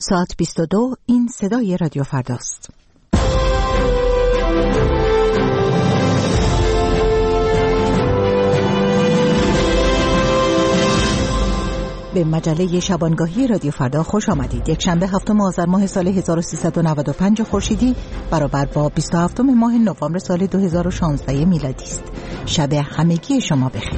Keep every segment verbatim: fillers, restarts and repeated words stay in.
ساعت بیست و دو، این صدای رادیو فرداست. به مجله شبانگاهی رادیو فردا خوش آمدید. یک شنبه هفتم آذر ماه سال هزار و سیصد و نود و پنج خورشیدی برابر با بیست و هفتم ماه نوامبر سال دو هزار و شانزده میلادی است. شب همگی شما بخیر.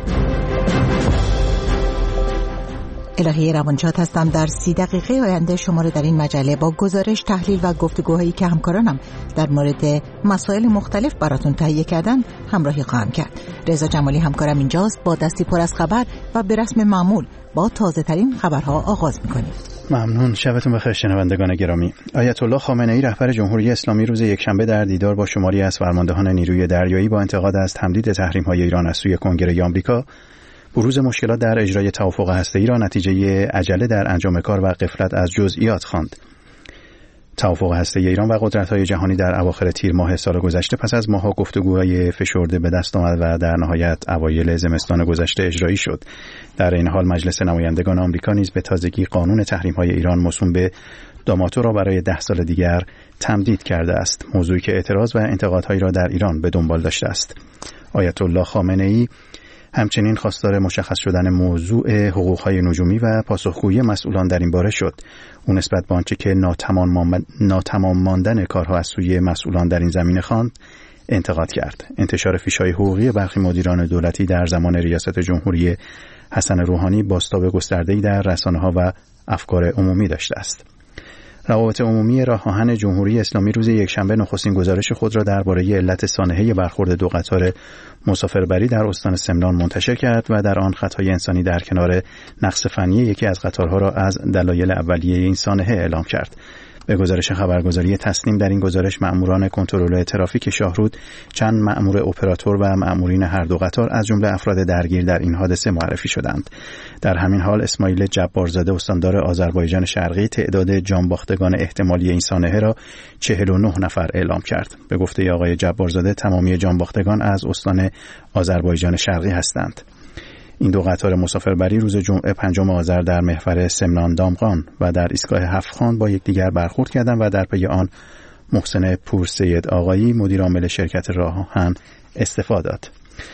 الهی روانشاد هستم. در سی دقیقه آینده شما رو در این مجله با گزارش، تحلیل و گفتگوهایی که همکارانم در مورد مسائل مختلف براتون تهیه کردن همراهی خواهم کرد. رضا جمالی همکارم اینجاست. با دستی پر از خبر و به رسم معمول با تازه ترین خبرها آغاز میکنیم. ممنون. شبتون بخیر شنوندگان گرامی. آیت الله خامنه ای رهبر جمهوری اسلامی روز یکشنبه در دیدار با شماری از فرماندهان نیروی دریایی با انتقاد از تمدید تحریم‌های ایران از سوی کنگره آمریکا، بروز مشکلات در اجرای توافق هسته‌ای را نتیجه عجله در انجام کار و غفلت از جزئیات خواند. توافق هسته‌ای ایران و قدرت‌های جهانی در اواخر تیر ماه سال گذشته پس از ماه‌ها گفتگوهای فشرده به دست آمد و در نهایت اوایل زمستان گذشته اجرایی شد. در این حال مجلس نمایندگان آمریکا نیز به تازگی قانون تحریم‌های ایران موسوم به داماتو را برای ده سال دیگر تمدید کرده است، موضوعی که اعتراض و انتقادهایی را در ایران به دنبال داشته است. آیت الله خامنه‌ای همچنین خواستار مشخص شدن موضوع حقوق‌های نجومی و پاسخگویی مسئولان در این باره شد. او نسبت به آنچه که ناتمام ناتمام ماندن کارها از سوی مسئولان در این زمینه خواند انتقاد کرد. انتشار فیش‌های حقوقی برخی مدیران دولتی در زمان ریاست جمهوری حسن روحانی بازتاب گسترده‌ای در رسانه‌ها و افکار عمومی داشته است. روابط عمومی راه آهن جمهوری اسلامی روز یکشنبه نخستین گزارش خود را درباره علت سانحه برخورد دو قطار مسافربری در استان سمنان منتشر کرد و در آن خطای انسانی در کنار نقص فنی یکی از قطارها را از دلایل اولیه این سانحه اعلام کرد. به گزارش خبرگزاری تسنیم در این گزارش مأموران کنترل ترافیک شاهرود، چند مأمور اپراتور و مأمورین هر دو قطار از جمله افراد درگیر در این حادثه معرفی شدند. در همین حال اسماعیل جبارزاده استاندار آذربایجان شرقی تعداد جانباختگان احتمالی این سانحه را چهل و نه نفر اعلام کرد. به گفته آقای جبارزاده تمامی جانباختگان از استان آذربایجان شرقی هستند. این دو قطار مسافربری روز جمعه پنجم آذر در محور سمنان دامغان و در ایستگاه هفت‌خان با یکدیگر برخورد کردند و در پی آن محسن پورسید آقایی مدیر عامل شرکت راه آهن استعفا داد.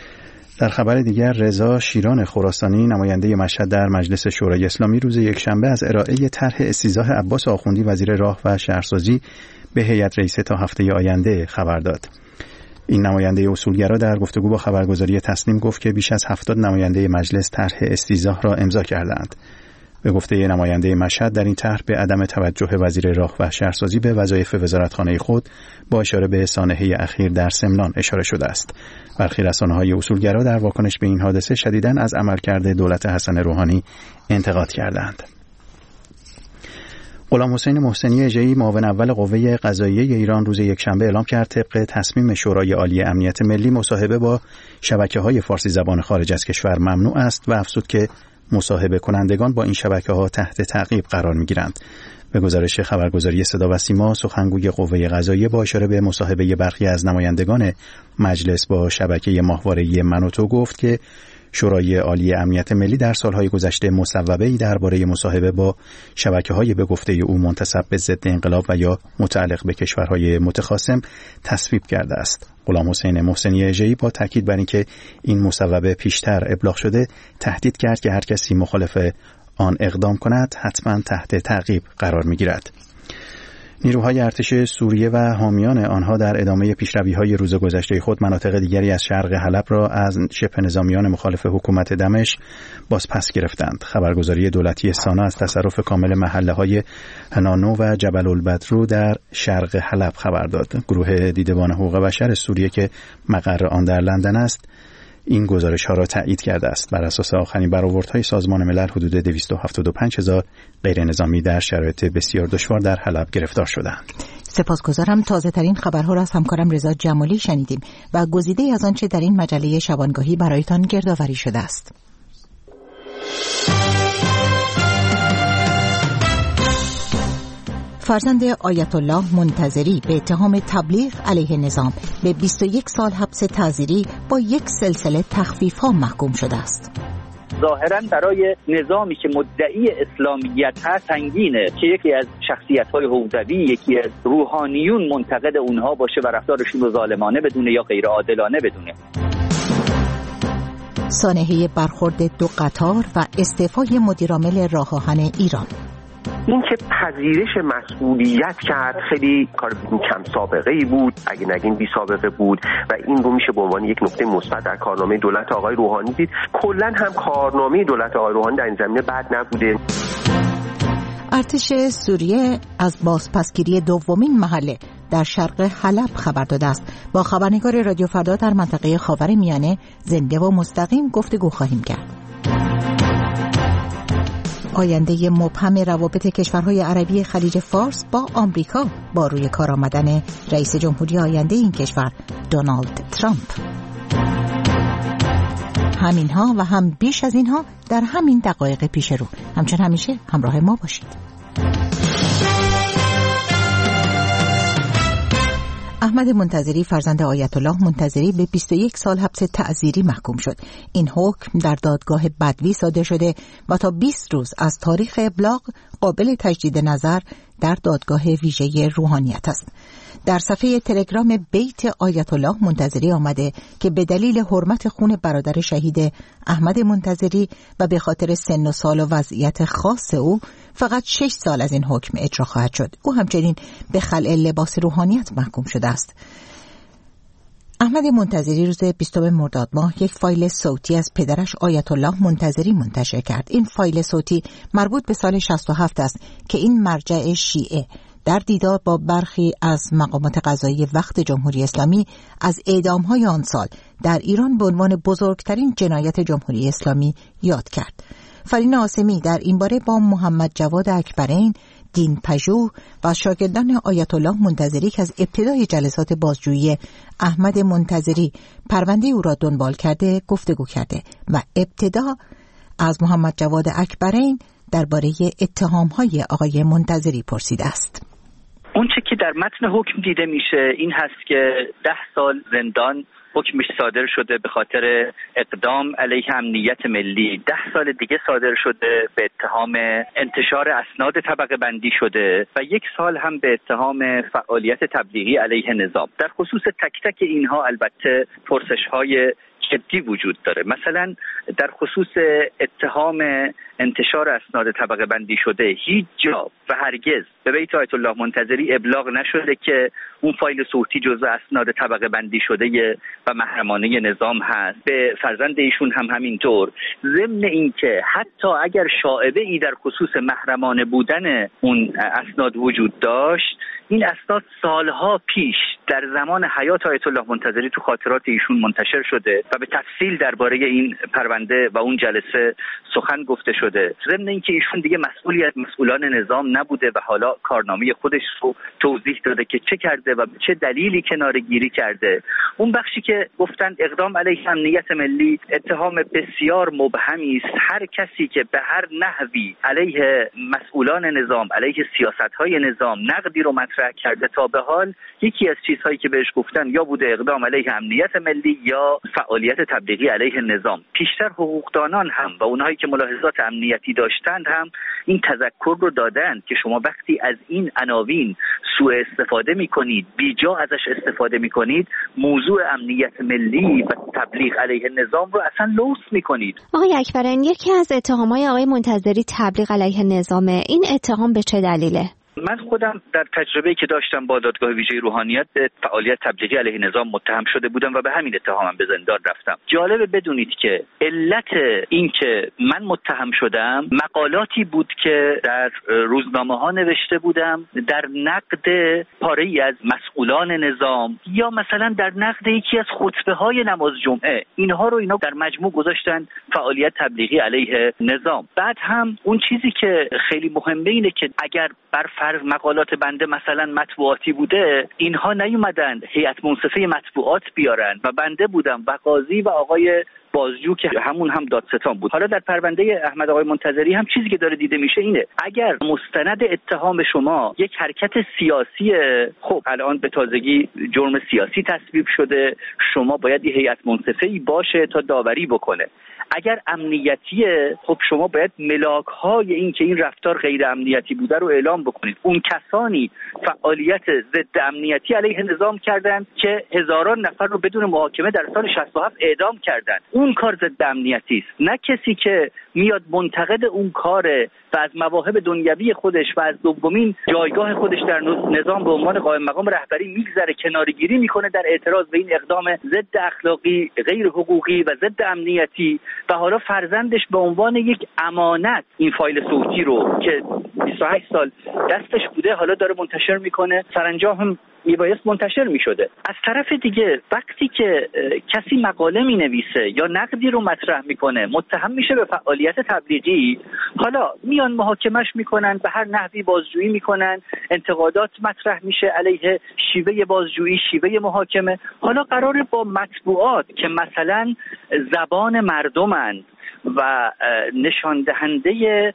در خبر دیگر رضا شیران خراسانی نماینده مشهد در مجلس شورای اسلامی روز یکشنبه از ارائه طرح استیضاح عباس آخوندی وزیر راه و شهرسازی به هیئت رئیسه تا هفته آینده خبر داد. این نماینده اصولگرا در گفتگو با خبرگزاری تسنیم گفت که بیش از هفتاد نماینده مجلس طرح استیضاح را امضا کردند. به گفته نماینده مشهد در این طرح به عدم توجه وزیر راه و شهرسازی به وظایف وزارتخانه خود با اشاره به سانحه اخیر در سمنان اشاره شده است. برخی رسانه‌های اصولگرا در واکنش به این حادثه شدیداً از عملکرد دولت حسن روحانی انتقاد کردند. غلام حسین محسنی اژه‌ای معاون اول قوه قضاییه ایران روز یکشنبه اعلام کرد طبق تصمیم شورای عالی امنیت ملی مصاحبه با شبکه‌های فارسی زبان خارج از کشور ممنوع است و افزود که مصاحبه کنندگان با این شبکه‌ها تحت تعقیب قرار می‌گیرند. به گزارش خبرگزاری صدا و سیما سخنگوی قوه قضاییه با اشاره به مصاحبه برخی از نمایندگان مجلس با شبکه ماهواره‌ای من و تو گفت که شورای عالی امنیت ملی در سالهای گذشته مصوبه‌ای درباره مصاحبه با شبکه‌های به گفته او منتسب به ضد انقلاب و یا متعلق به کشورهای متخاصم تصویب کرده است. غلام حسین محسنی اژه‌ای با تاکید بر اینکه این مصوبه پیشتر ابلاغ شده تهدید کرد که هر کسی مخالف آن اقدام کند حتما تحت تعقیب قرار می‌گیرد. نیروهای ارتش سوریه و حامیان آنها در ادامه پیشروی‌های روز گذشته خود مناطق دیگری از شرق حلب را از شبه نظامیان مخالف حکومت دمشق باز پس گرفتند. خبرگزاری دولتی سانا از تصرف کامل محله‌های هنانو و جبل البدرو در شرق حلب خبر داد. گروه دیدبان حقوق بشر سوریه که مقر آن در لندن است این گزارش‌ها را تایید کرده است. بر اساس آخرین برآوردهای سازمان ملل حدود دویست و هفتاد و پنج هزار غیر نظامی در شرایط بسیار دشوار در حلب گرفتار شدند. سپاسگزارم. تازه ترین خبرها را از همکارم رضا جمالی شنیدیم و گزیده از آنچه در این مجله شبانگاهی برایتان گردآوری شده است. فرزند آیت الله منتظری به اتهام تبلیغ علیه نظام به بیست و یک سال حبس تعزیری با یک سلسله تخفیف‌ها محکوم شده است. ظاهرا برای نظامی که مدعی اسلامیت هست سنگینه که یکی از شخصیت‌های حوزوی، یکی از روحانیون منتقد اونها باشه و رفتارشون رو ظالمانه بدونه یا غیر عادلانه بدونه. سانحه برخورد دو قطار و استعفای مدیرعامل راه آهن ایران. این که پذیرش مسئولیت کرد خیلی کار کم سابقه ای بود، اگه نگیم بی سابقه بود، و این رو میشه به عنوان یک نکته مثبت در کارنامه دولت آقای روحانی دید. کلا هم کارنامه دولت آقای روحانی در این زمینه بد نبوده. ارتش سوریه از بازپسگیری دومین محله در شرق حلب خبر داده است. با خبرنگار رادیو فردا در منطقه خاورمیانه زنده و مستقیم گفتگو خواهیم کرد. آینده مبهم روابط کشورهای عربی خلیج فارس با آمریکا با روی کار آمدن رئیس جمهوری آینده این کشور دونالد ترامپ. همینها و هم بیش از اینها در همین دقایق پیش رو. همچون همیشه همراه ما باشید. احمد منتظری فرزند آیت الله منتظری به بیست و یک سال حبس تعزیری محکوم شد. این حکم در دادگاه بدوی صادر شده و تا بیست روز از تاریخ ابلاغ قابل تجدید نظر در دادگاه ویژه روحانیت است. در صفحه تلگرام بیت آیت الله منتظری آمده که به دلیل حرمت خون برادر شهید احمد منتظری و به خاطر سن و سال و وضعیت خاص او فقط شش سال از این حکم اجرا خواهد شد. او همچنین به خلع لباس روحانیت محکوم شده است. احمد منتظری روز بیستم مرداد ماه یک فایل صوتی از پدرش آیت الله منتظری منتشر کرد. این فایل صوتی مربوط به سال شصت و هفت است که این مرجع شیعه در دیدار با برخی از مقامات قضایی وقت جمهوری اسلامی از اعدام‌های آن سال در ایران به عنوان بزرگترین جنایت جمهوری اسلامی یاد کرد. فرین عاصمی در این باره با محمد جواد اکبرین، دین پژوه و شاگردان آیت الله منتظری که از ابتدای جلسات بازجویی احمد منتظری پرونده او را دنبال کرده گفتگو کرده و ابتدا از محمد جواد اکبرین درباره اتهام‌های آقای منتظری پرسیده است. اون چه که در متن حکم دیده میشه این هست که ده سال زندان حکمش صادر شده به خاطر اقدام علیه امنیت ملی، ده سال دیگه صادر شده به اتهام انتشار اسناد طبقه بندی شده و یک سال هم به اتهام فعالیت تبلیغی علیه نظام. در خصوص تک تک اینها البته پرسش‌های جدی وجود داره. مثلا در خصوص اتهام انتشار اسناد طبقه بندی شده هیچ جا و هرگز به بیت آیت الله منتظری ابلاغ نشده که اون فایل صوتی جزء اسناد طبقه بندی شده و محرمانه نظام هست. به فرزند ایشون هم همینطور. ضمن اینکه حتی اگر شائبه ای در خصوص محرمانه بودن اون اسناد وجود داشت، این اسناد سالها پیش در زمان حیات آیت الله منتظری تو خاطرات ایشون منتشر شده و به تفصیل درباره این پرونده و اون جلسه سخن گفته شده. ضمن اینکه ایشون دیگه مسئولی از مسئولان نظام نبوده و حالا کارنامه خودش رو توضیح داده که چه کرده و به چه دلیلی کناره‌گیری کرده. اون بخشی که گفتن اقدام علیه امنیت ملی اتهام بسیار مبهمی است. هر کسی که به هر نحوی علیه مسئولان نظام، علیه سیاست‌های نظام نقدی رو مطرح کرده تا به حال، یکی از چیزهایی که بهش گفتن یا بوده اقدام علیه امنیت ملی یا فعالیت تبلیغی علیه نظام. پیشتر حقوقدانان هم و اونهایی که ملاحظات امنیتی داشتند هم این تذکر رو دادند که شما وقتی از این عناوین سوء استفاده می‌کنید، بیجا ازش استفاده می‌کنید، موضوع امنیت ملی و تبلیغ علیه نظام رو اصلا لوث می‌کنید. آقای اکبرین، یکی از اتهام‌های آقای منتظری تبلیغ علیه نظامه. این اتهام به چه دلیله؟ من خودم در تجربه‌ای که داشتم با دادگاه ویژه روحانیت به فعالیت تبلیغی علیه نظام متهم شده بودم و به همین اتهامم به زندان رفتم. جالبه بدونید که علت این که من متهم شدم مقالاتی بود که در روزنامه‌ها نوشته بودم در نقد پاره‌ای از مسئولان نظام یا مثلا در نقد یکی از خطبه‌های نماز جمعه. اینها رو اینا در مجموع گذاشتن فعالیت تبلیغی علیه نظام. بعد هم اون چیزی که خیلی مهمه اینه که اگر بر فرض مقالات بنده مثلا مطبوعاتی بوده، اینها نیومدن هیئت منصفه مطبوعات بیارن و بنده بودم و قاضی و آقای بازجو که همون هم دادستان بود. حالا در پرونده احمد آقای منتظری هم چیزی که داره دیده میشه اینه اگر مستند اتهام شما یک حرکت سیاسی، خب الان به تازگی جرم سیاسی تصویب شده، شما باید یه هیئت منصفه‌ای باشه تا داوری بکنه. اگر امنیتیه، خب شما باید ملاک‌های این که این رفتار غیر امنیتی بوده رو اعلام بکنید. اون کسانی فعالیت ضد امنیتی علیه نظام کردن که هزاران نفر رو بدون محاکمه در سال شصت و هفت اعدام کردن، اون کار ضد امنیتی است، نه کسی که میاد منتقد اون کاره و از مواهب دنیوی خودش و از دومین جایگاه خودش در نظام به عنوان قائم مقام رهبری میگذره، کناره‌گیری میکنه در اعتراض به این اقدام ضد اخلاقی، غیر حقوقی و ضد امنیتی و حالا فرزندش به عنوان یک امانت این فایل صوتی رو که بیست و هشت سال دستش بوده حالا داره منتشر میکنه، سرانجام هم میبایست منتشر میشده. از طرف دیگه وقتی که کسی مقاله مینویسه یا نقدی رو مطرح میکنه متهم میشه به فعالیت تبلیغی، حالا میان محاکمش میکنن، به هر نحوی بازجویی میکنن، انتقادات مطرح میشه علیه شیوه بازجویی، شیوه محاکمه. حالا قراره با مطبوعات که مثلا زبان مردمن و نشان دهنده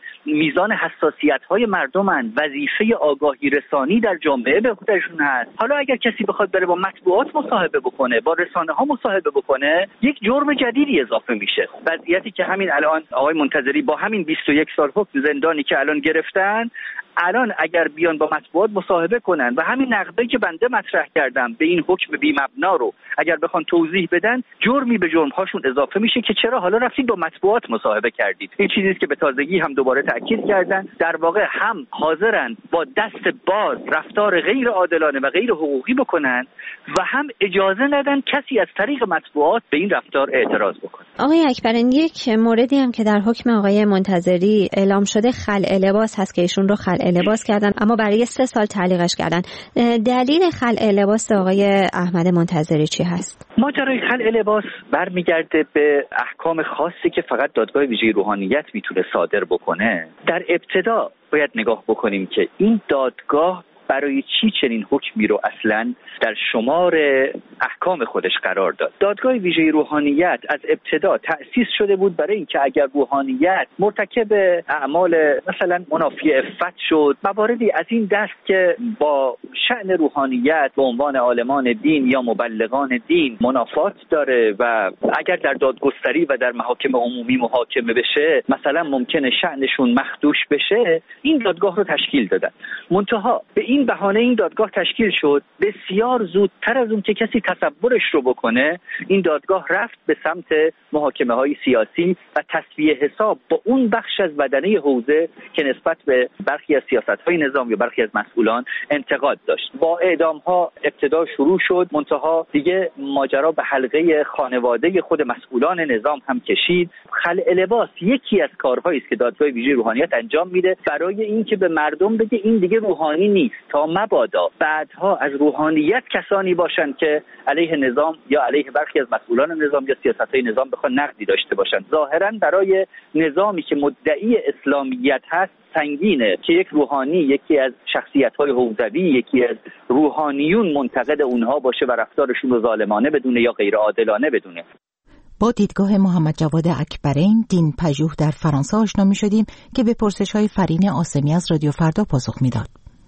میزان حساسیت‌های مردمن، وظیفه آگاهی رسانی در جامعه به خودشون هست، حالا اگر کسی بخواد بره با مطبوعات مصاحبه بکنه، با رسانه‌ها مصاحبه بکنه، یک جرم جدیدی اضافه میشه. وضعیتی که همین الان آقای منتظری با همین بیست و یک سال حکم زندانی که الان گرفتن، الان اگر بیان با مطبوعات مصاحبه کنن و همین نقدی که بنده مطرح کردم به این حکم بی مبنا رو اگر بخوان توضیح بدن، جرمی به جرم‌هاشون اضافه میشه که چرا حالا رفتید با مطبوعات مصاحبه کردید. این چیزی است که به تازگی هم دوباره تاکید کردن. در واقع هم حاضرن با دست باز رفتار غیر عادلانه و غیر حقوقی بکنن و هم اجازه ندن کسی از طریق مطبوعات به این رفتار اعتراض بکنه. آقای اکبرین، یک موردی هم که در حکم آقای منتظری اعلام شده خلع لباس هست که ایشون رو خلع لباس کردن، اما برای سه سال تعلیقش کردن. دلیل خلع لباس آقای احمد منتظری چی هست؟ ماجرای خلع لباس برمیگرده به احکام خاصی که فقط دادگاه ویژه روحانیت میتونه صادر بکنه. در ابتدا باید نگاه بکنیم که این دادگاه برای چی چنین حکمی رو اصلاً در شمار احکام خودش قرار داد. دادگاه ویژه روحانیت از ابتدا تأسیس شده بود برای اینکه اگر روحانیت مرتکب اعمال مثلا منافی عفت شد، مواردی از این دست که با شأن روحانیت به عنوان عالمان دین یا مبلغان دین منافات داره و اگر در دادگستری و در محاکم عمومی محاکمه بشه مثلا ممکنه شأنشون مخدوش بشه، این دادگاه رو تشکیل دادن. منتها به این بهانه این دادگاه تشکیل شد، بسیار زودتر از اون که کسی تصورش رو بکنه این دادگاه رفت به سمت محاکمه های سیاسی و تسویه حساب با اون بخش از بدنه حوزه که نسبت به برخی از سیاست های نظام یا برخی از مسئولان انتقاد داشت. با اعدام ها ابتدا شروع شد، منتها دیگه ماجرا به حلقه خانواده خود مسئولان نظام هم کشید. خلع لباس یکی از کارهایی است که دادگاه ویژه روحانیت انجام میده برای اینکه به مردم بگه این دیگه روحانی نیست، تا مبادا بعدها از روحانیت کسانی باشن که علیه نظام یا علیه برخی از مسئولان نظام یا سیاست‌های نظام بخوان نقدی داشته باشن. ظاهراً برای نظامی که مدعی اسلامیت هست سنگینه که یک روحانی، یکی از شخصیت‌های حوزوی، یکی از روحانیون منتقد اونها باشه و رفتارشون رو ظالمانه بدونه یا غیر عادلانه بدونه. با دیدگاه محمد جواد اکبرین، دین پژوه در فرانسه آشنا می‌شدیم که به پرسش‌های فرین آسمی از رادیو فردا پاسخ می‌داد.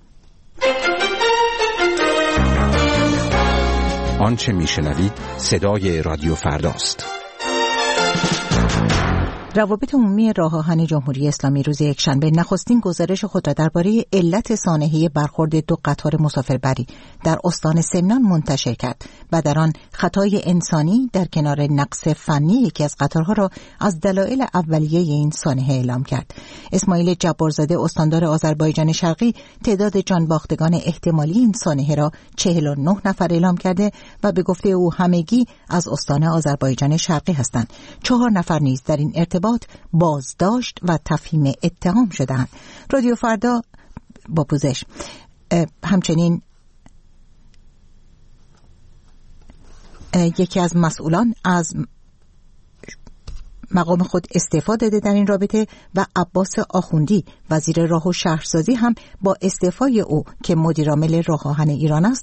آنچه میشنوید صدای رادیو فرداست. روابط عمومی راه آهن جمهوری اسلامی روز یکشنبه نخستین گزارش خود را درباره علت سانحه برخورد دو قطار مسافربری در استان سمنان منتشر کرد و در آن خطای انسانی در کنار نقص فنی یکی از قطارها را از دلایل اولیه این سانحه اعلام کرد. اسماعیل جبارزاده استاندار آذربایجان شرقی تعداد جان باختگان احتمالی این سانحه را چهل و نه نفر اعلام کرده و به گفته او همگی از استان آذربایجان شرقی هستند. چهار نفر نیز در این ارتباط بازداشت و تفهیم اتهام شدند. رادیو فردا با پوزش همچنین یکی از مسئولان از مقام خود استعفا داده در این رابطه و عباس آخوندی وزیر راه و شهرسازی هم با استعفای او که مدیرعامل راه آهن ایران است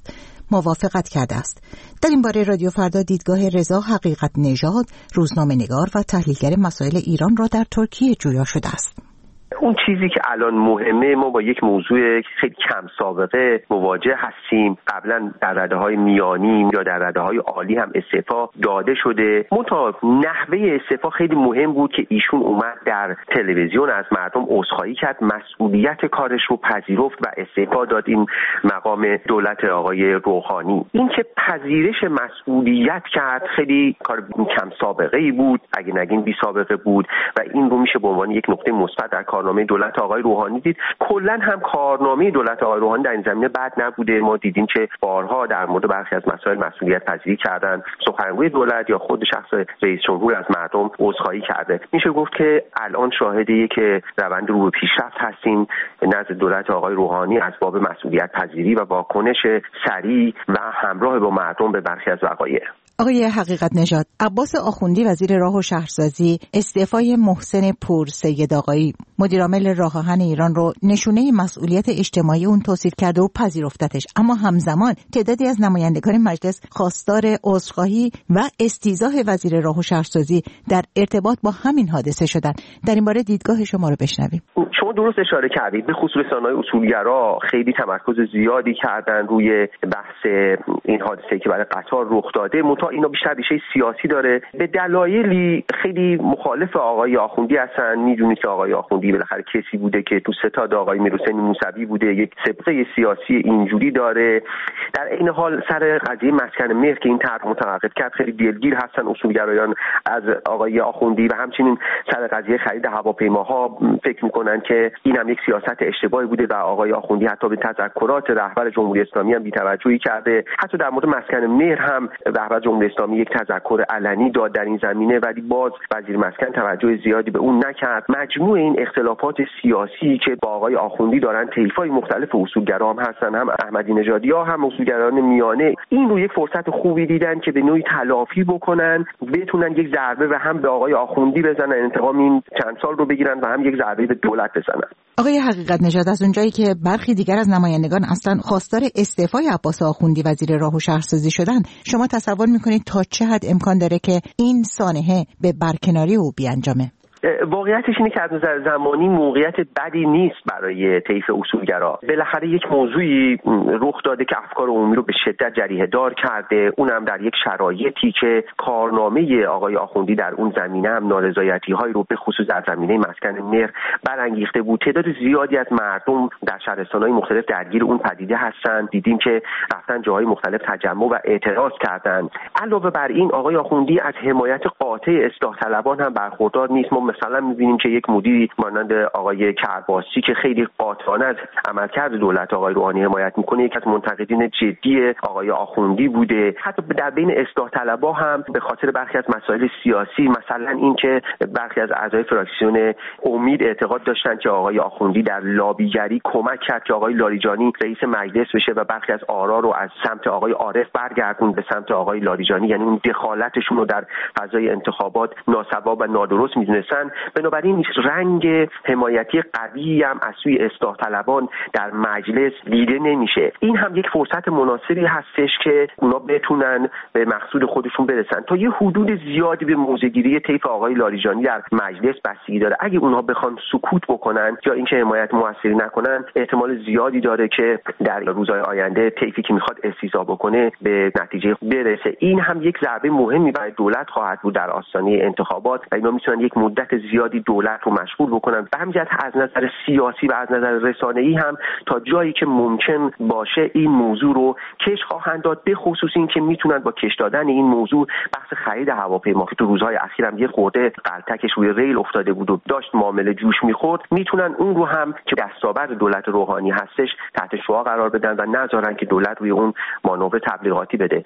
موافقت کرده است. در این باره رادیو فردا دیدگاه رضا حقیقت نژاد، روزنامه‌نگار و تحلیلگر مسائل ایران را در ترکیه جویا شده است. اون چیزی که الان مهمه، ما با یک موضوع خیلی کم سابقه مواجه هستیم. قبلا در رده‌های میانی یا در رده‌های عالی هم استعفا داده شده. منتها نحوه استعفا خیلی مهم بود که ایشون اومد در تلویزیون از مردم عذرخواهی کرد، مسئولیت کارش رو پذیرفت و استعفا داد. این مقام دولت آقای روحانی، این که پذیرش مسئولیت کرد خیلی کار کم سابقه‌ای بود، اگه نگیم بی سابقه بود و این رو میشه به عنوان یک نقطه مثبت در کارنامه دولت آقای روحانی دید. کلا هم کارنامه دولت آقای روحانی در این زمینه بد نبوده. ما دیدیم که بارها در مورد برخی از مسائل مسئولیت پذیری کردن. سخنگوی دولت یا خود شخص رئیس جمهور از مردم عذرخواهی کرده. میشه گفت که الان شاهدی که روند رو به پیشرفت هستیم نزد دولت آقای روحانی از باب مسئولیت پذیری و واکنش سریع و همراه با مردم به برخی از وقایع. آقای حقیقت نژاد، عباس آخوندی وزیر راه و شهرسازی استعفای محسن پور سید آقایی مدیرعامل راه آهن ایران رو نشونه مسئولیت اجتماعی اون توصیف کرده و پذیرفتتش، اما همزمان تعدادی از نمایندگان مجلس خواستار عذرخواهی و استیضاح وزیر راه و شهرسازی در ارتباط با همین حادثه شدن. در این باره دیدگاه شما رو بشنویم. شما درست اشاره کردید، به خصوص رسانه‌های اصولگرا خیلی تمرکز زیادی کردن روی بحث این حادثه‌ای که برای قطار رخ داده. منتها اینا بیشتر ریشه سیاسی داره. به دلایلی خیلی مخالف آقای آخوندی هستن. میدونید که آقای آخوندی بالاخره کسی بوده که تو ستاد آقای میرحسین موسوی بوده، یک سابقه سیاسی اینجوری داره. در این حال سر قضیه مسکن مهر که این طرح متوقف کرد خیلی دلگیر هستن اصولگرایان از آقای آخوندی و همچنین سر قضیه خرید هواپیماها فکر میکنن که این هم یک سیاست اشتباهی بوده و آقای آخوندی حتی به تذکرات رهبر جمهوری اسلامی هم بی‌توجهی کرده. حتی در مورد مسکن مهر هم رهبر جمهوری اسلامی یک تذکر علنی داد در این زمینه، ولی باز وزیر مسکن توجه زیادی به اون نکرد. مجموع این اختلافات سیاسی که با آقای آخوندی دارن، طیف‌های مختلف اصولگرا هم هستن، هم احمدی نژادی‌ها هم اصولگرایان میانه، این رو یک فرصت خوبی دیدن که به نوعی تلافی بکنن، بتونن یک ضربه و هم به آقای آخوندی بزنن، انتقام این چند سال رو بگیرن و هم یک ضربه به دولت بزنن. آقای حقیقت نژاد، از اونجایی که برخی دیگر از نمایندگان اصلا خواستار استعفای عباس آخوندی وزیر راه و شهرسازی شدن، شما تصور میکنید تا چه حد امکان داره که این سانحه به برکناری او بیانجامه؟ واقعیتش اینه که از نظر زمانی موقعیت بدی نیست برای طیف اصولگرا. بالاخره یک موضوعی رخ داده که افکار عمومی رو به شدت جریحه دار کرده، اونم در یک شرایطی که کارنامه آقای آخوندی در اون زمینه هم نارضایتی‌هایی رو به خصوص در زمینه مسکن مهر برانگیخته بود. تعداد زیادی از مردم در شهرستان‌های مختلف درگیر اون پدیده هستن. دیدیم که رفتن جاهای مختلف تجمع و اعتراض کردن. علاوه بر این آقای آخوندی از حمایت قاطع اصلاح طلبان هم برخوردار نیست. ما مثلا می‌بینیم که یک مدیری مانند آقای کرباسی که خیلی قاطعانه از عملکرد دولت آقای روحانی حمایت می‌کنه، یک از منتقدین جدی آقای آخوندی بوده. حتی در بین اصلاح طلبها هم به خاطر برخی از مسائل سیاسی، مثلا اینکه برخی از اعضای فراکسیون امید اعتقاد داشتن که آقای آخوندی در لابیگری کمک کرد که آقای لاریجانی رئیس مجلس بشه و برخی از آرا رو از سمت آقای عارف برگردون به سمت آقای لاریجانی، یعنی اون دخالتشون رو در فضای انتخابات ناسواب و نادرست می‌دونستن. بنابراین رنگ حمایتی قوی هم از سوی اصلاح طلبان در مجلس دیده نمیشه. این هم یک فرصت مناسبی هستش که اونا بتونن به مقصود خودشون برسن. تا یه حدود زیادی به موضع‌گیری طیف آقای لاریجانی در مجلس بستگی داره. اگه اونها بخوان سکوت بکنن یا اینکه حمایت موثری نکنن، احتمال زیادی داره که در روزهای آینده طیفی که میخواد استیضاح بکنه به نتیجه برسه. این هم یک ضربه مهمی برای دولت خواهد بود در آستانه انتخابات و اینا میتونن یک مدت زیادی دولت رو مشغول بکنن. به همین جهت از نظر سیاسی و از نظر رسانه‌ای هم تا جایی که ممکن باشه این موضوع رو کش خواهند داد، به خصوص این که میتونن با کش دادن این موضوع بحث خرید هواپیما که تو روزهای اخیر هم یه خورده غلطکش روی ریل افتاده بود و داشت معامله جوش میخورد، میتونن اون رو هم که دستاورد دولت روحانی هستش تحت شعاع قرار بدن و نذارن که دولت روی اون مانور تبلیغاتی بده.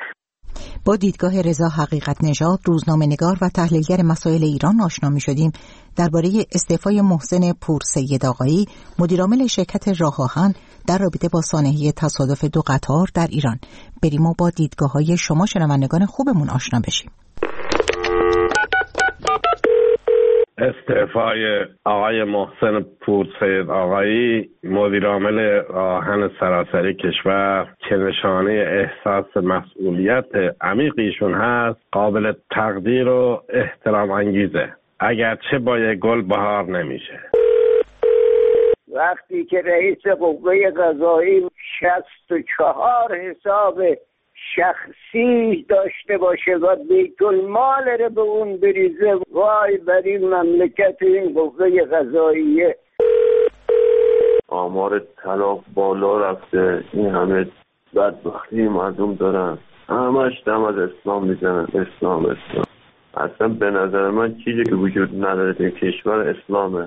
با دیدگاه رضا حقیقت نژاد، روزنامه‌نگار و تحلیلگر مسائل ایران آشنا می‌شدیم. درباره استعفای محسن پور سید آقایی، مدیرعامل شرکت راه آهن، در رابطه با سانحه تصادف دو قطار در ایران. بریم و با دیدگاه‌های شما شنوندگان خوبمون آشنا بشیم. استعفای آقای محسن پورسید آقایی مدیر عامل آهن سراسری کشور که نشانه احساس مسئولیت عمیقیشون هست قابل تقدیر و احترام انگیزه، اگرچه با یک گل بهار نمیشه. وقتی که رئیس قوه قضایی شصت و چهار حساب شخصی داشته باشه و بیت المال رو به اون بریزه، وای بر این مملکت این قوه قضاییه. آمار طلاق بالا رفته، این همه بدبختی مردم دارن، همش دم از اسلام میزنن، اسلام اسلام. اصلا به نظر من چیزی که وجود نداره در کشور اسلامه.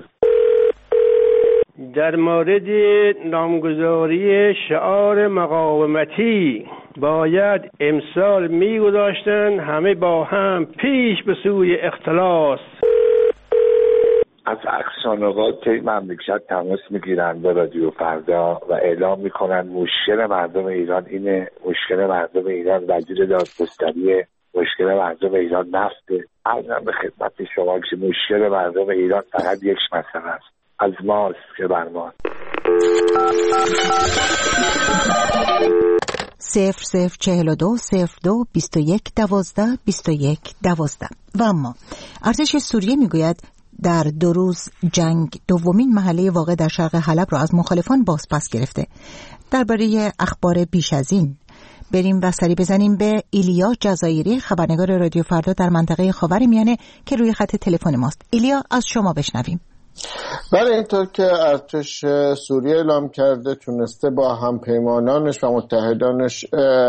در مورد نامگذاری شعار مقاومتی باید امسال میگذاشتن همه با هم پیش به سوی اختلاس. از اقصانقات مملکت تماس میگیرن با رادیو فردا و اعلام میکنن مشکل مردم ایران اینه، مشکل مردم ایران وزیر دادگستریه، مشکل مردم ایران نفته. عرضم به خدمت شما که مشکل مردم ایران فقط یک مسئله است، از ماست که بر ما. صفر صفر چهل و دو صفر دو بیست و یک دوازده بیست و یک دوازده. و اما ارتش سوریه میگوید در دو روز جنگ دومین محله واقع در شرق حلب را از مخالفان بازپس گرفته. درباره اخبار بیش از این بریم و سری بزنیم به ایلیا جزایری، خبرنگار رادیو فردا در منطقه خاورمیانه که روی خط تلفن ماست. ایلیا، از شما بشنویم. بله، اینطور که ارتش سوریه اعلام کرده تونسته با همپیمانانش و متحدانش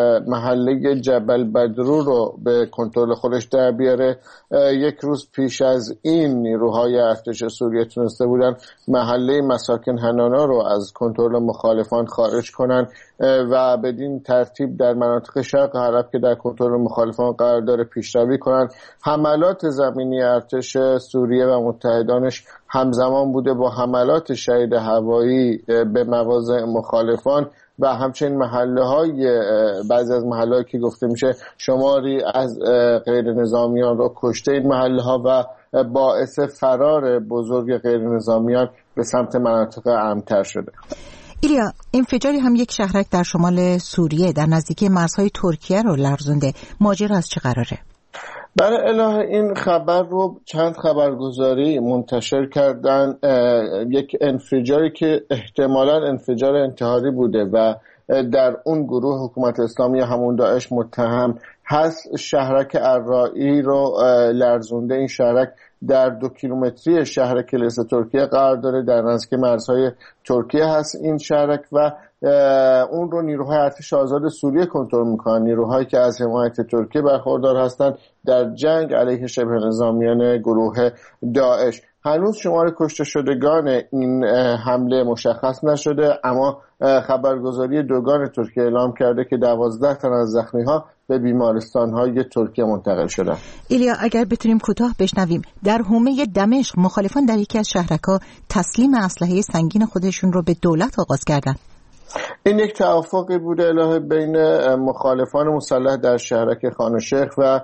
محله جبل بدرو رو به کنترل خودش در بیاره. یک روز پیش از این نیروهای ارتش سوریه تونسته بودن محله مساکن حنانا رو از کنترل مخالفان خارج کنن و بدین ترتیب در مناطق شرق حلب که در کنترل مخالفان قرار داره پیشروی کنن. حملات زمینی ارتش سوریه و متحدانش همزمان بوده با حملات شدید هوایی به مواضع مخالفان و همچنین محله های بعضی از محله هایی که گفته میشه شماری از غیر نظامیان رو کشته این محله ها و باعث فرار بزرگ غیر نظامیان به سمت مناطق امن‌تر شده. ایلیا، انفجاری هم یک شهرک در شمال سوریه در نزدیکی مرزهای ترکیه رو لرزونده. ماجرا از چه قراره؟ برای اله این خبر رو چند خبرگزاری منتشر کردن. یک انفجاری که احتمالاً انفجار انتحاری بوده و در اون گروه حکومت اسلامی همون داعش متهم هست، شهرک الرایی رو لرزونده. این شهرک در دو کیلومتری شهر کلیس ترکیه قرار داره، در نزدیکی مرزهای ترکیه هست این شهرک و اون رو نیروهای ارتش آزاد سوریه کنترل میکنن، نیروهایی که از حمایت ترکیه برخوردار هستند در جنگ علیه شبه نظامیان گروه داعش. هنوز شمار کشته شدگان این حمله مشخص نشده، اما خبرگزاری دوگان ترکیه اعلام کرده که دوازده تن از زخمی‌ها به بیمارستان‌های ترکیه منتقل شدن. ایلیا، اگر بتونیم کوتاه بشنویم، در حومه دمشق مخالفان در یکی از شهرک‌ها تسلیم اسلحه سنگین خودشون رو به دولت آغاز کردن. این یک توافقی بوده الهه بین مخالفان مسلح در شهرک خان شیخ و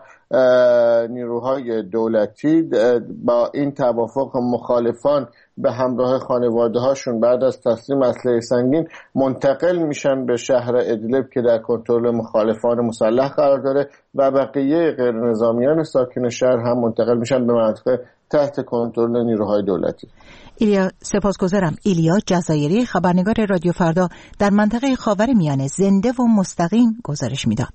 نیروهای دولتی. با این توافق مخالفان به همراه خانواده هاشون بعد از تسلیم اسلحه سنگین منتقل میشن به شهر ادلب که در کنترل مخالفان مسلح قرار داره و بقیه غیر نظامیان ساکن شهر هم منتقل میشن به مناطق تحت کنترل نیروهای دولتی. ایلیا، سپاسگزارم. ایلیا جزایری، خبرنگار رادیو فردا در منطقه خاورمیانه، زنده و مستقیم گزارش میداد.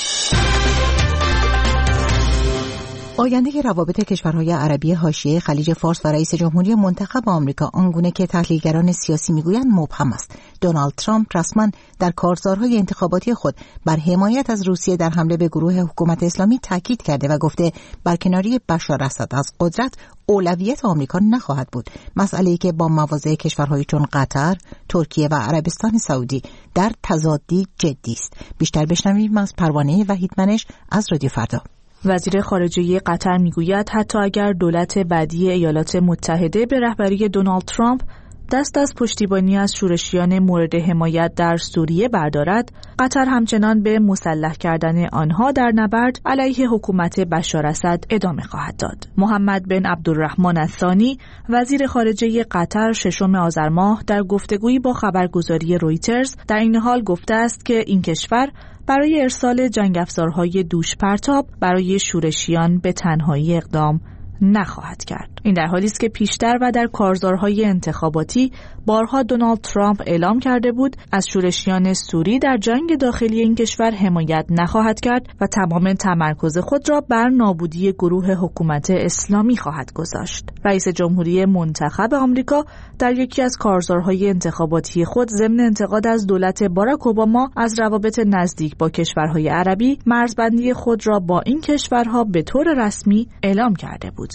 آینده روابط کشورهای عربی حاشیه خلیج فارس و رئیس جمهوری منتخب آمریکا آنگونه که تحلیلگران سیاسی میگویند مبهم است. دونالد ترامپ رسما در کارزارهای انتخاباتی خود بر حمایت از روسیه در حمله به گروه حکومت اسلامی تاکید کرده و گفته برکناری بشار اسد از قدرت اولویت آمریکا نخواهد بود، مسئله‌ای که با مواضع کشورهای چون قطر، ترکیه و عربستان سعودی در تضادی جدی است. بیشتر بشنویم از پروانه وحیدمنش از رادیو فردا. وزیر خارجه قطر میگوید حتی اگر دولت بعدی ایالات متحده به رهبری دونالد ترامپ دست از پشتیبانی از شورشیان مورد حمایت در سوریه بردارد، قطر همچنان به مسلح کردن آنها در نبرد علیه حکومت بشار اسد ادامه خواهد داد. محمد بن عبدالرحمن الثانی وزیر خارجه قطر ششم آذر ماه در گفتگویی با خبرگزاری رویترز در این حال گفته است که این کشور برای ارسال جنگ افزارهای دوش پرتاب برای شورشیان به تنهایی اقدام نخواهد کرد. این در حالی است که پیشتر و در کارزارهای انتخاباتی بارها دونالد ترامپ اعلام کرده بود از شورشیان سوری در جنگ داخلی این کشور حمایت نخواهد کرد و تمام تمرکز خود را بر نابودی گروه حکومت اسلامی خواهد گذاشت. رئیس جمهوری منتخب آمریکا در یکی از کارزارهای انتخاباتی خود ضمن انتقاد از دولت باراک اوباما از روابط نزدیک با کشورهای عربی، مرزبندی خود را با این کشورها به طور رسمی اعلام کرده بود.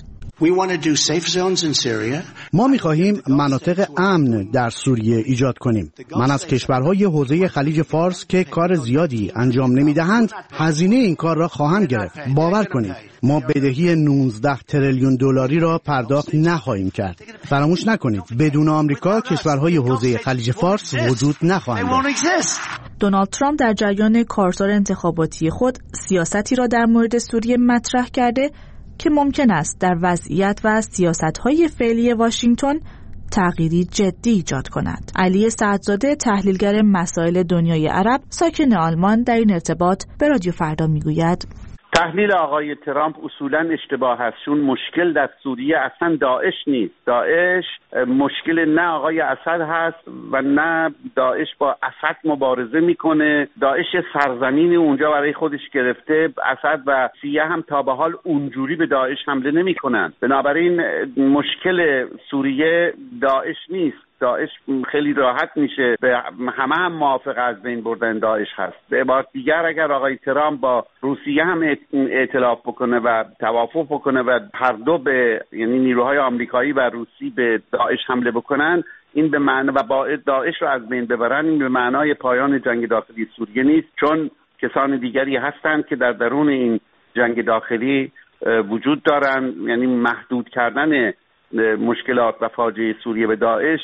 ما می‌خواهیم مناطق امن در سوریه ایجاد کنیم. من از کشورهای حوزه خلیج فارس که کار زیادی انجام نمی‌دهند هزینه این کار را خواهم گرفت. باور کنید ما بدهی نوزده تریلیون دلاری را پرداخت نخواهیم کرد. فراموش نکنید بدون آمریکا کشورهای حوزه خلیج فارس وجود نخواهند داشت. دونالد ترامپ در جریان کارزار انتخاباتی خود سیاستی را در مورد سوریه مطرح کرده که ممکن است در وضعیت و سیاست‌های فعلی واشنگتن تغییری جدی ایجاد کند. علی سعدزاده تحلیلگر مسائل دنیای عرب ساکن آلمان در این ارتباط به رادیو فردا میگوید تحلیل آقای ترامپ اصولاً اشتباه است، چون مشکل در سوریه اصلا داعش نیست. داعش مشکل نه آقای اسد هست و نه داعش با اسد مبارزه میکنه. داعش سرزمینی اونجا برای خودش گرفته. اسد و سیه هم تا به حال اونجوری به داعش حمله نمیکنن. بنابراین مشکل سوریه داعش نیست. داعش خیلی راحت میشه به همه هم موافق از بین بردن داعش هست. به عبارت دیگر اگر آقای ترامپ با روسیه هم ائتلاف بکنه و توافق بکنه و هر دو به یعنی نیروهای آمریکایی و روسی به داعش حمله بکنن، این به معنی و با داعش رو از بین ببرن، این به معنای پایان جنگ داخلی سوریه نیست، چون کسان دیگری هستند که در درون این جنگ داخلی وجود دارن. یعنی محدود کردن مشکلات و فاجعه سوریه به داعش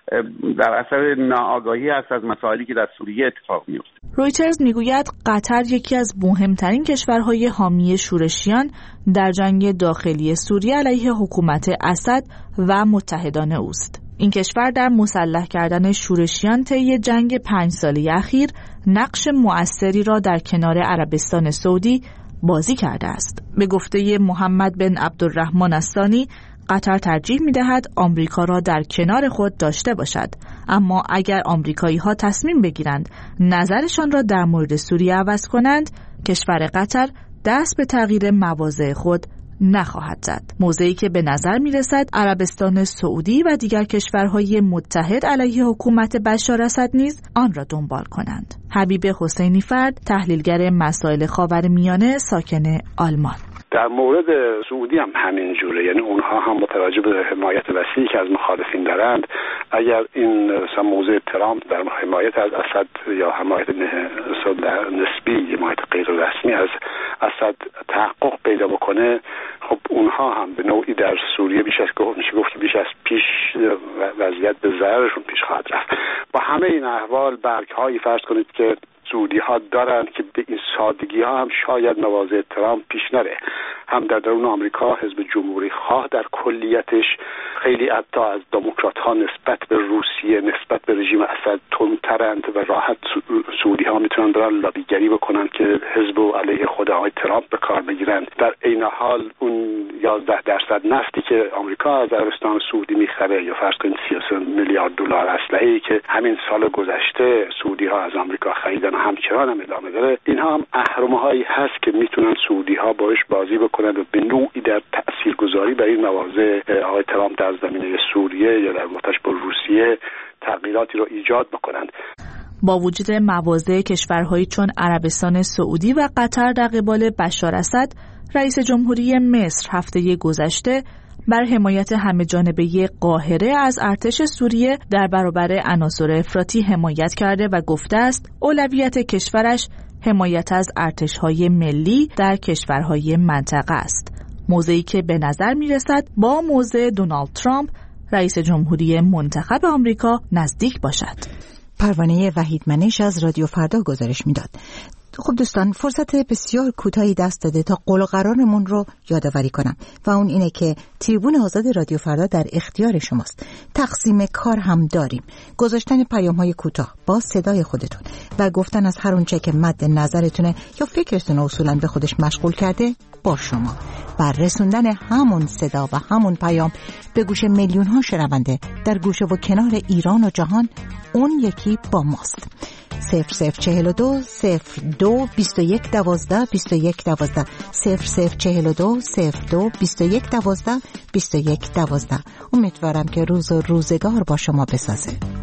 در اثر ناآگاهی است از مسائلی که در سوریه اتفاق میفته. رویترز میگوید قطر یکی از مهمترین کشورهای حامی شورشیان در جنگ داخلی سوریه علیه حکومت اسد و متحدان اوست. این کشور در مسلح کردن شورشیان طی جنگ پنج ساله اخیر نقش مؤثری را در کنار عربستان سعودی بازی کرده است. به گفته محمد بن عبدالرحمن الثانی، قطر ترجیح می‌دهد آمریکا را در کنار خود داشته باشد، اما اگر آمریکایی ها تصمیم بگیرند نظرشان را در مورد سوریه عوض کنند، کشور قطر دست به تغییر مواضع خود نخواهد زد. موضعی که به نظر می‌رسد عربستان سعودی و دیگر کشورهای متحد علیه حکومت بشار اسد نیز آن را دنبال کنند. حبیب حسینی فرد، تحلیلگر مسائل خاورمیانه ساکن آلمان: در مورد سعودی هم همین جوره، یعنی اونها هم متوجه به حمایت وسیعی که از مخالفین دارند. اگر این موضع ترامپ در حمایت از اسد یا حمایت نسبی، حمایت غیر رسمی از اسد تحقق پیدا بکنه، خب اونها هم به نوعی در سوریه بیش از میشه گفت بیش از پیش وضعیت به ضررشون پیش خواهد رفت. با همه این احوال برگ‌هایی فرض کنید که سعودی ها دارند که به این سادگی ها هم شاید مواضع ترامپ پیش نره. هم در درون آمریکا حزب جمهوری خواه در کلیتش خیلی حتی از دموکرات ها نسبت به روسیه، نسبت به رژیم اسد تندترند و راحت سعودی ها میتونن برن لابیگری بکنن که حزب و علیه خود آقای ترامپ به کار بگیرن. در عین حال اون یازده درصد نفتی که آمریکا از عربستان سعودی میخره یا فرض کنید سی و سه میلیارد دلار اسلحه‌ای که همین سال گذشته سعودی ها از آمریکا خریدن همچنان هم ادامه داره، اینها هم اهرمه هایی هست که میتونن سعودی ها باش بازی بکنن و به نوعی در تاثیرگذاری بر این مواضع آقای ترامپ در زمینه سوریه یا در رابطش با روسیه تغییراتی رو ایجاد بکنن. با وجود مواضع کشورهایی چون عربستان سعودی و قطر در قبال بشار اسد، رئیس جمهوری مصر هفته گذشته بر حمایت همه‌جانبه قاهره از ارتش سوریه در برابر عناصر افراطی حمایت کرده و گفته است اولویت کشورش حمایت از ارتش‌های ملی در کشورهای منطقه است. موضعی که به نظر می‌رسد با موضع دونالد ترامپ رئیس جمهوری منتخب آمریکا نزدیک باشد. پروانه وحید منش از رادیو فردا گزارش میداد. خب دوستان، فرصت بسیار کوتاهی دست داده تا قول و قرارمون رو یادآوری کنم و اون اینه که تریبون آزاد رادیو فردا در اختیار شماست. تقسیم کار هم داریم. گذاشتن پیام‌های کوتاه با صدای خودتون و گفتن از هر اونچه که مد نظرتونه یا فکرتون اصولاً به خودش مشغول کرده با شما و رسوندن همون صدا و همون پیام به گوش میلیون ها شنونده در گوشه و کنار ایران و جهان، اون یکی با ماست. صفر صفر چهل و دو صفر دو بیست و یک دوازده بیست و یک دوازده صفر صفر چهل و دو صفر دو بیست و یک دوازده بیست و یک دوازده. امیدوارم که روز و روزگار با شما بسازه.